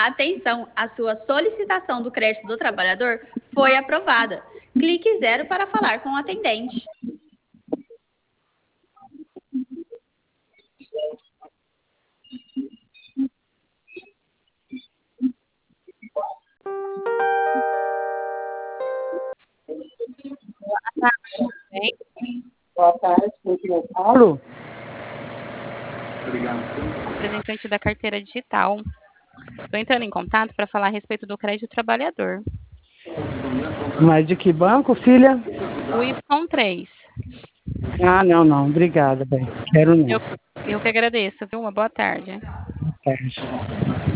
Atenção, a sua solicitação do crédito do trabalhador foi aprovada. Clique 0 para falar com o atendente. Boa tarde, Paulo. Representante da carteira digital. Estou entrando em contato para falar a respeito do crédito trabalhador. Mas de que banco, filha? O Y3. Ah, não. Obrigada, bem. Quero não. Eu que agradeço, viu? Uma boa tarde. Boa tarde.